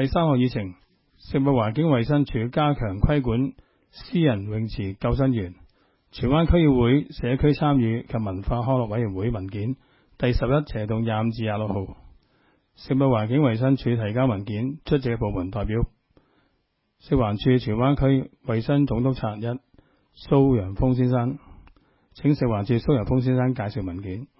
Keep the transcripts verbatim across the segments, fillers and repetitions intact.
第三項議程，食物環境衞生署加強規管私人泳池救生員。荃灣區議會社區參與及文化康樂委員會文件第十一斜動廿五至廿六號。食物環境衞生署提交文件，出席嘅部門代表食環署荃灣區衞生總督察一蘇陽峰先生。請食環署蘇陽峰先生介紹文件。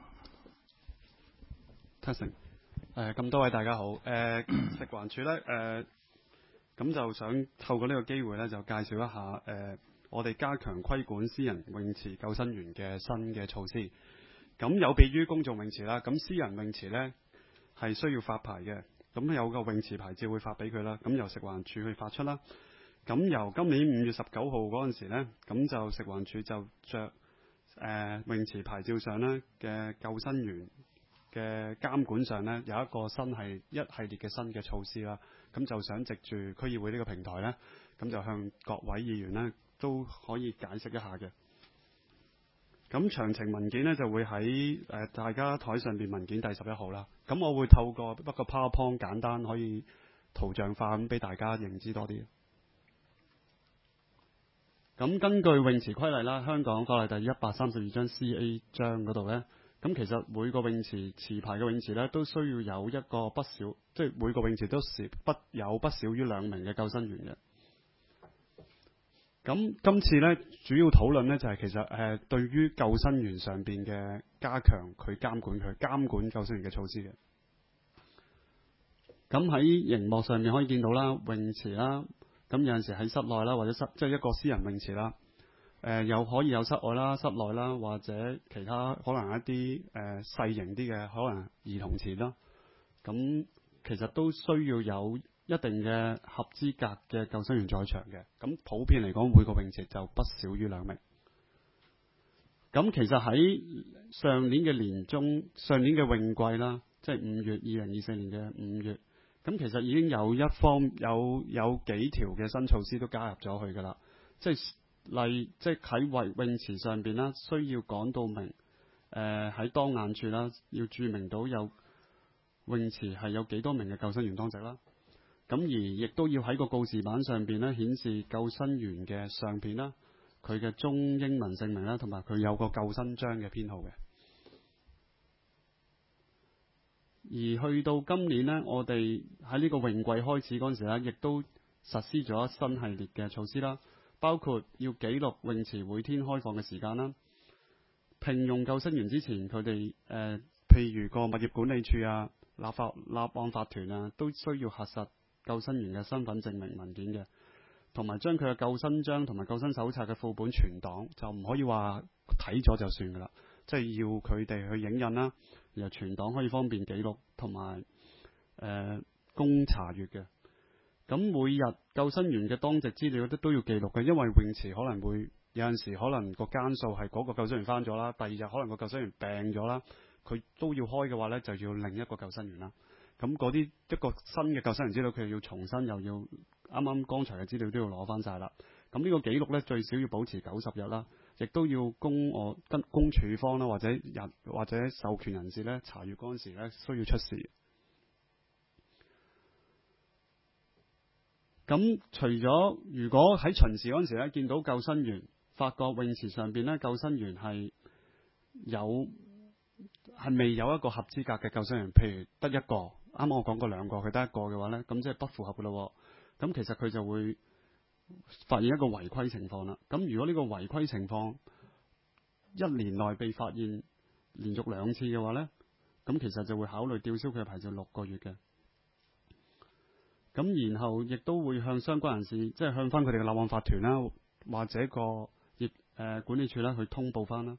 誒，咁多位大家好。誒、呃，食環署咧，誒、呃，咁就想透過呢個機會咧，就介紹一下誒、呃，我哋加強規管私人泳池救生員嘅新嘅措施。咁有別於公眾泳池啦，咁私人泳池咧係需要發牌嘅。咁有個泳池牌照會發俾佢啦，咁由食環署去發出啦。咁由今年五月十九號嗰陣時咧，咁就食環署就着誒、呃、泳池牌照上咧嘅救生員嘅監管上呢，有一個新係一系列嘅新嘅措施啦，咁就想藉住區議會呢個平台呢，咁就向各位議員呢都可以解釋一下嘅。咁詳情文件呢，就會喺誒、呃、大家台上邊文件第十一號啦。咁我會透過一個 PowerPoint 簡單可以圖像化咁俾大家認知多啲。咁根據泳池規例啦，香港法例第一百三十二章 C A 章嗰度呢。咁其實每個泳池持牌嘅泳池咧，都需要有一個不少，即係每個泳池都是不有不少於兩名嘅救生員嘅。咁今次咧主要討論咧就係、是、其實誒、呃、對於救生員上邊嘅加強佢監管佢監管救生員嘅措施嘅。咁喺熒幕上面可以見到啦，泳池啦，咁有陣時喺室內啦，或者室即係一個私人泳池啦。誒、呃、又可以有室外啦、室內啦，或者其他可能一啲誒、呃、細型啲嘅可能兒童池啦。咁其實都需要有一定嘅合資格嘅救生員在場嘅。咁普遍嚟講，每個泳池就不少於兩名。咁其實喺上年嘅年中、上年嘅泳季啦，即係五月二零二四年嘅五月，咁其實已經有一方有有幾條嘅新措施都加入咗去㗎啦，即係。例即係喺泳池上邊啦，需要講到明，誒、呃、喺當眼處啦，要註明到有泳池係有幾多名嘅救生員當值啦。咁而亦都要喺個告示板上邊咧顯示救生員嘅相片啦，佢嘅中英文姓名啦，同埋佢有個救生章嘅編號嘅。而去到今年呢，我哋喺呢個泳季開始嗰陣時咧，亦都實施咗新系列嘅措施啦。包括要記錄泳池每天開放嘅時間啦，聘用救生員之前，佢哋誒譬如個物業管理處啊、立法立案法團啊，都需要核實救生員嘅身份證明文件嘅，同埋將佢嘅救生章同埋救生手冊嘅副本存檔，就唔可以話睇咗就算噶啦，即係要佢哋去影印啦，然後存檔可以方便記錄同埋誒供查閲嘅。咁每日救生員嘅當值資料都都要記錄嘅，因為泳池可能會有陣時可能個間數係嗰個救生員翻咗啦，第二日可能個救生員病咗啦，佢都要開嘅話呢，就要另一個救生員啦。咁嗰啲一個新嘅救生員資料，佢又要重新又要啱啱剛才嘅資料都要攞翻晒啦。咁呢個記錄呢，最少要保持九十日啦，亦都要供我跟供處方啦，或者人或者授權人士呢查閲嗰陣時呢需要出示。咁除咗如果喺巡視嗰陣時咧，見到救生員，發覺泳池上邊咧救生員係有係未有一個合資格嘅救生員，譬如得一個，啱啱我講過兩個，佢得一個嘅話咧，咁即係不符合嘅咯。咁其實佢就會發現一個違規情況啦。咁如果呢個違規情況一年內被發現連續兩次嘅話咧，咁其實就會考慮吊銷佢嘅牌照六個月嘅。咁然後亦都會向相關人士，即係向翻佢哋嘅立案法團啦，或者個業誒、呃、管理處啦，去通報翻啦。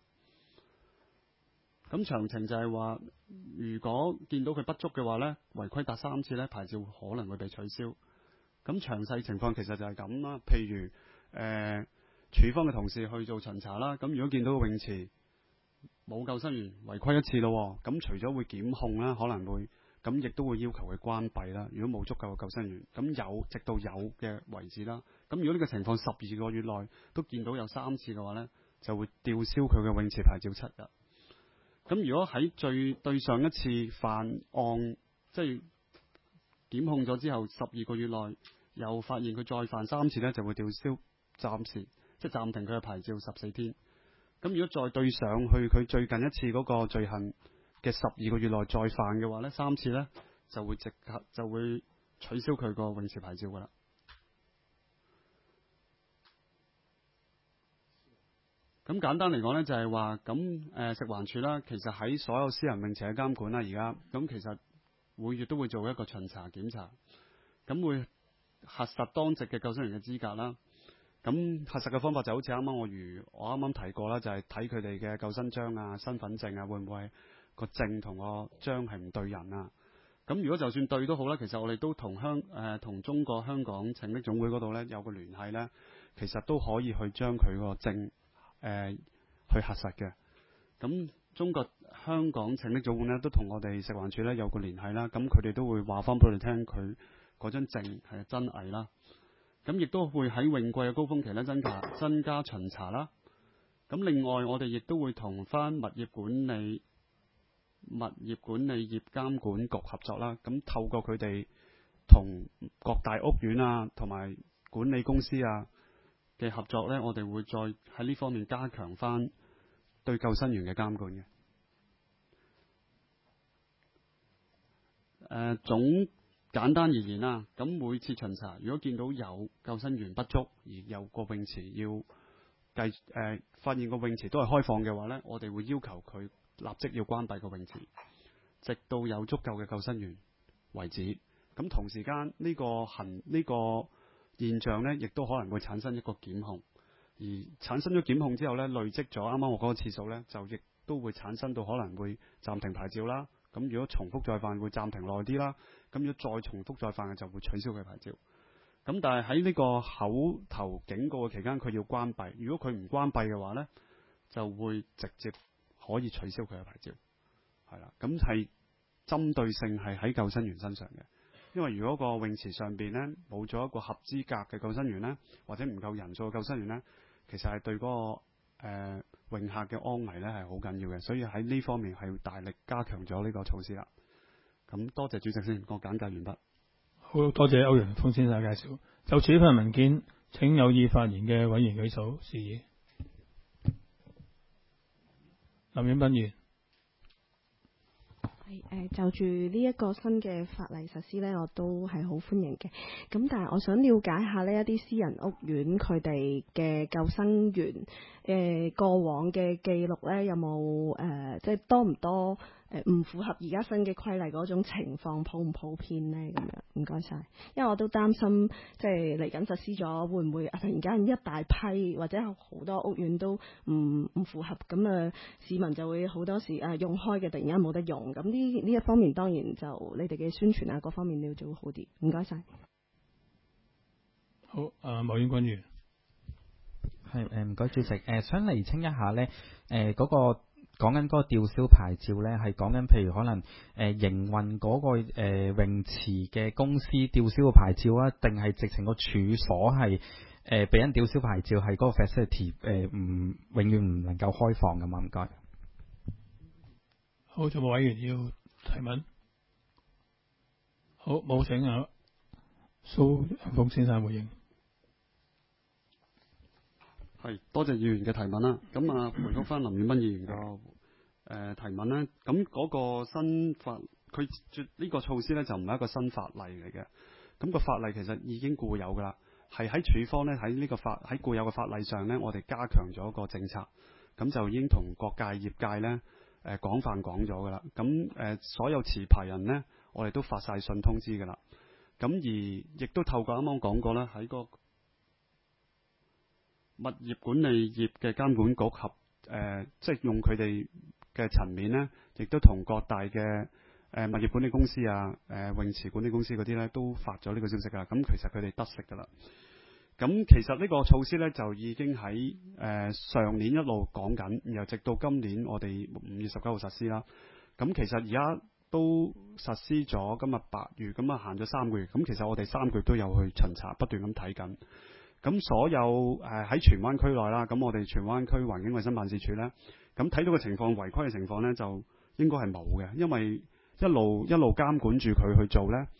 咁詳情就係話，如果見到佢不足嘅話呢，違規達三次呢，牌照可能會被取消。咁詳細情況其實就係咁啦。譬如誒、呃，處方嘅同事去做巡查啦，咁如果見到泳池冇救生員違規一次咯，咁除咗會檢控啦，可能會。咁亦都會要求佢關閉啦。如果冇足夠嘅救生員，咁有直到有嘅為止啦。咁如果呢個情況十二個月內都見到有三次嘅話呢，就會吊銷佢嘅泳池牌照七日。咁如果喺最對上一次犯案，即係檢控咗之後十二個月內又發現佢再犯三次呢，就會吊銷暫時即係暫停佢嘅牌照十四天。咁如果再對上去佢最近一次嗰個罪行嘅十二個月內再犯嘅話呢，三次呢就會即刻就會取消佢個泳池牌照㗎啦。咁簡單嚟講呢，就係話咁誒食環署啦，其實喺所有私人泳池嘅監管啦，而家咁其實每月都會做一個巡查檢查，咁會核實當值嘅救生員嘅資格啦。咁核實嘅方法就好似啱啱我如我啱啱提過啦，就係睇佢哋嘅救生章啊、身份證啊，會唔會個證同個章係唔對人啊？咁如果就算對都好啦，其實我哋都同香誒同中國香港拯溺總會嗰度呢有個聯繫呢，其實都可以去將佢個證誒、呃、去核實嘅。咁中國香港拯溺總會呢都同我哋食環署呢有個聯繫啦，咁佢哋都會話翻俾我哋聽，佢嗰張證係真偽啦。咁亦都會喺泳季嘅高峰期咧增加增加巡查啦。咁另外我哋亦都會同翻物業管理物業管理業監管局合作啦。咁透過佢哋同各大屋苑啊同埋管理公司啊嘅合作呢，我哋會再喺呢方面加強翻對救生員嘅監管嘅。誒、呃、總簡單而言啦，咁每次巡查，如果見到有救生員不足，而有個泳池要計誒、呃、發現個泳池都係開放嘅話呢，我哋會要求佢立即要關閉個泳池，直到有足夠嘅救生員為止。咁同時間呢、呢個行呢、呢個現象呢，亦都可能會產生一個檢控，而產生咗檢控之後呢，累積咗啱啱我嗰個次數呢，就亦都會產生到可能會暫停牌照啦。咁如果重複再犯，會暫停耐啲啦。咁如果再重複再犯嘅，就會取消佢牌照。咁但係喺呢個口頭警告嘅期間，佢要關閉。如果佢唔關閉嘅話呢，就會直接可以取消佢嘅牌照。係啦，咁係針對性係喺救生員身上嘅。因為如果個泳池上邊呢冇咗一個合資格嘅救生員呢，或者唔夠人數嘅救生員呢，其實係對嗰、嗰個、呃、泳客嘅安危呢係好緊要嘅。所以喺呢方面係大力加強咗呢個措施啦。咁多謝主席先，我簡介完畢。 好多謝歐陽鋒先生介紹。就此份文件，請有意發言嘅委員舉手示意。林婉彬議員。 係誒，就住呢一個新嘅法例實施呢，我都係好歡迎嘅。咁但係我想了解下呢一啲私人屋苑佢哋嘅救生員誒、呃、過往嘅記錄呢，有冇誒、呃、即係多唔多誒唔、呃、符合而家新嘅規例嗰種情況普唔普遍呢？咁樣唔該晒，因為我都擔心即係嚟緊實施咗，會唔會突然間一大批或者好多屋苑都唔唔符合，咁啊市民就會好多時誒、啊、用開嘅突然間冇得用，咁呢呢一方面當然就你哋嘅宣傳啊各方面你要做好啲，唔該晒。 好，啊莫婉君議員。 係誒唔該主席，誒、呃、想釐清一下咧，誒、呃、嗰、那個講緊嗰個吊銷牌照咧，係講緊譬如可能誒、呃、營運嗰、那個、呃、泳池嘅公司吊銷個牌照啊，定係直情個處所係誒俾人吊銷牌照，係嗰個 facility 誒唔永遠唔能夠開放㗎嘛？唔該。 好，仲有冇委員要提問？好，冇請啊蘇鋒先生回應。 係，多謝議員嘅提問啦。咁啊，回覆翻林婉彬議員個誒、呃、提問咧。咁嗰個新法，佢呢個措施咧就唔係一個新法例嚟嘅。咁、個法例其實已經固有㗎啦，係喺處方咧喺呢個法喺固有嘅法例上咧，我哋加強咗個政策。咁就已經同各界業界咧誒、呃、廣泛講咗㗎啦。咁誒、呃、所有持牌人咧，我哋都發晒信通知㗎啦。咁而亦都透過啱啱講過啦，喺個物業管理業嘅監管局合誒、呃，即係用佢哋嘅層面呢，亦都同各大嘅誒、呃、物業管理公司啊、誒、呃、泳池管理公司嗰啲呢，都發咗呢個消息㗎。咁其實佢哋得悉㗎啦。咁其實呢個措施呢，就已經喺誒、呃、上年一路講緊，然後直到今年我哋五月十九號實施啦。咁其實而家都實施咗，今日八月，咁啊行咗三個月。咁其實我哋三個月都有去巡查，不斷咁睇緊。咁所有誒喺荃灣區內啦，咁我哋荃灣區環境衛生辦事處呢，咁睇到嘅情況，違規嘅情況呢，就應該係冇嘅，因為一路一路監管住佢去做呢。誒、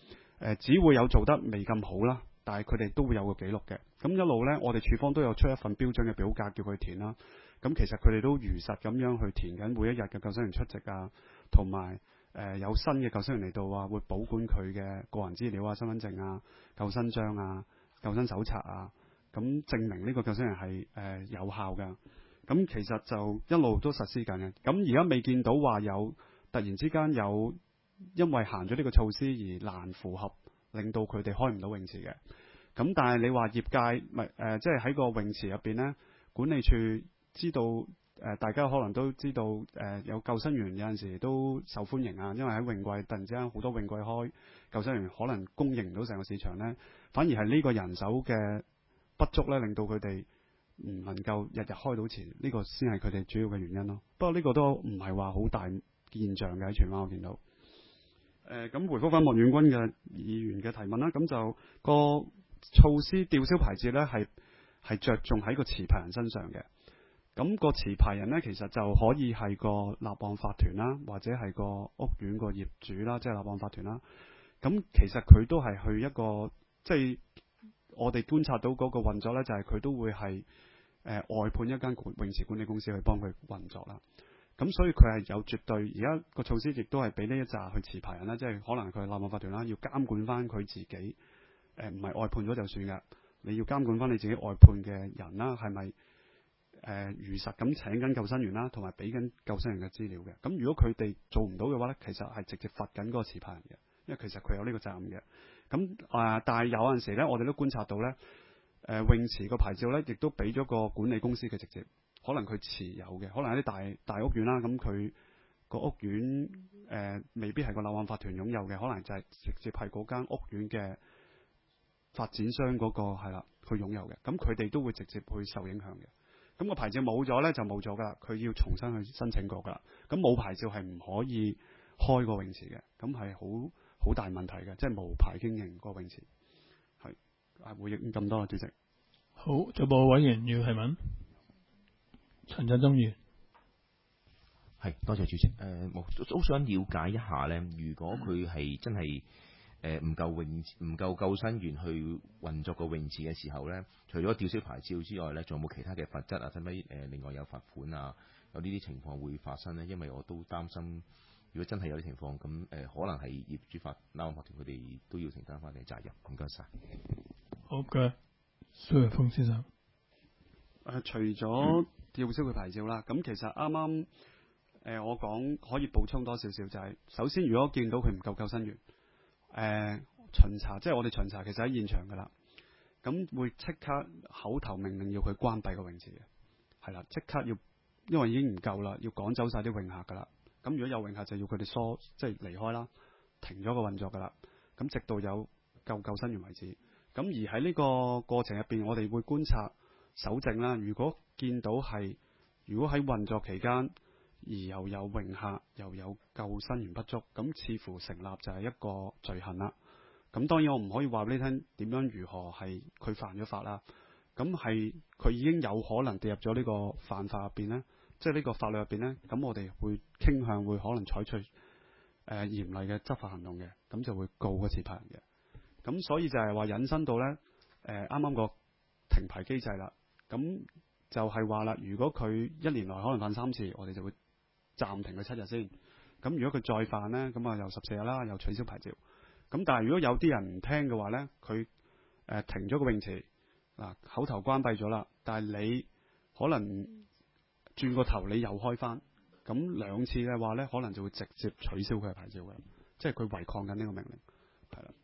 呃、只會有做得未咁好啦，但係佢哋都會有個記錄嘅。咁一路呢，我哋處方都有出一份標準嘅表格叫佢填啦。咁其實佢哋都如實咁樣去填緊每一日嘅救生員出席啊，同埋誒有新嘅救生員嚟到啊，會保管佢嘅個人資料啊、身份證啊、救生章啊、救生手冊啊，咁證明呢個救生員係誒、呃、有效嘅。咁其實就一路都實施緊嘅。咁而家未見到話有突然之間有因為行咗呢個措施而難符合，令到佢哋開唔到泳池嘅。咁但係你話業界咪誒，即係喺個泳池入邊呢，管理處知道誒、呃，大家可能都知道誒、呃，有救生員有陣時都受歡迎啊，因為喺泳季突然之間好多泳季開，救生員可能供應唔到成個市場呢，反而係呢個人手嘅不足呢，令到佢哋唔能夠日日開到池，呢、這個先係佢哋主要嘅原因咯。不過呢個都唔係話好大現象嘅，喺荃灣我見到。誒、呃，咁回覆翻莫遠軍嘅議員嘅提問啦，咁就個措施吊銷牌照呢，係係着重喺個持牌人身上嘅。咁、個持牌人呢，其實就可以係個立案法團啦，或者係個屋苑個業主啦，即係立案法團啦。咁其實佢都係去一個，即係我哋觀察到嗰個運作呢，就係佢都會係誒外判一間泳池管理公司去幫佢運作啦。咁所以佢係有絕對，而家個措施亦都係俾呢一紮去持牌人啦，即係可能佢係立案法團啦，要監管翻佢自己，誒唔係外判咗就算㗎，你要監管翻你自己外判嘅人啦，係咪？誒、呃、如實咁請緊救生員啦，同埋俾緊救生員嘅資料嘅。咁如果佢哋做唔到嘅話呢，其實係直接罰緊嗰個持牌人嘅，因為其實佢有呢個責任嘅。咁啊、呃，但係有陣時呢，我哋都觀察到呢，誒、呃、泳池個牌照呢，亦都俾咗個管理公司嘅直接，可能佢持有嘅，可能有啲大大屋苑啦，咁佢個屋苑誒、呃、未必係個立案法團擁有嘅，可能就係直接係嗰間屋苑嘅發展商嗰、嗰個係啦，佢擁有嘅。咁佢哋都會直接去受影響嘅。咁個牌照冇咗呢，就冇咗噶啦，佢要重新去申請過噶啦。咁冇牌照係唔可以開個泳池嘅，咁係好好大問題嘅，即係無牌經營個泳池。係啊，回應咁多啊，主席。 好，再報委員要提問。陳振中議員。 係，多謝主席。誒、呃，我都想了解一下呢，如果佢係真係誒唔夠泳唔夠救生員去運作個泳池嘅時候呢，除咗吊銷牌照之外呢，仲有冇其他嘅罰則啊？使唔使誒另外有罰款啊？有呢啲情況會發生呢？因為我都擔心，如果真係有啲情況，咁誒、呃、可能係業主法、立案法團佢哋都要承擔翻嘅責任。唔該晒。 好嘅，蘇偉峰先生。誒、 呃，除咗吊銷佢牌照啦，咁其實啱啱誒我講可以補充多少少，就係、是、首先如果見到佢唔夠救生員。誒、呃、巡查，即係我哋巡查，其實喺現場㗎啦。咁會即刻口頭命令要佢關閉個泳池嘅，係啦，即刻要，因為已經唔夠啦，要趕走晒啲泳客㗎啦。咁如果有泳客，就要佢哋疏，即係離開啦，停咗個運作㗎啦。咁直到有救救生員為止。咁而喺呢個過程入邊，我哋會觀察搜證啦。如果見到係，如果喺運作期間，而又有泳客又有救生員不足，咁似乎成立就係一個罪行啦。咁當然我唔可以話俾你聽點樣如何係佢犯咗法啦。咁係佢已經有可能跌入咗呢個犯法入邊呢，即係呢個法律入邊呢。咁我哋會傾向會可能採取誒、呃、嚴厲嘅執法行動嘅，咁就會告個持牌人嘅。咁所以就係話引申到呢，誒啱啱個停牌機制啦。咁就係話啦，如果佢一年內可能犯三次，我哋就會暫停佢七日先，咁如果佢再犯呢，咁啊又十四日啦，又取消牌照。咁但係如果有啲人唔聽嘅話呢，佢誒、呃、停咗個泳池嗱，口頭關閉咗啦，但係你可能轉個頭你又開翻，咁兩次嘅話呢，可能就會直接取消佢嘅牌照嘅，即係佢違抗緊呢個命令，係啦。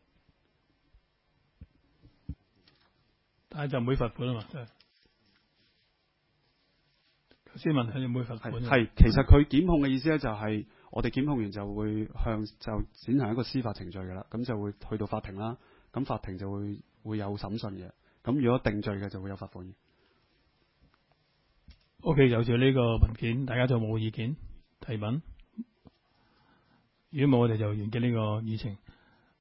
但係就唔會罰款啊嘛，即係。先問係有冇罰款？ 係，其實佢檢控嘅意思咧，就係我哋檢控完就會向就展行一個司法程序嘅啦，咁就會去到法庭啦，咁法庭就會會有審訊嘅，咁如果定罪嘅就會有罰款嘅。 O.K. 就住呢個文件，大家就冇意見提問。如果冇，我哋就完結呢個議程。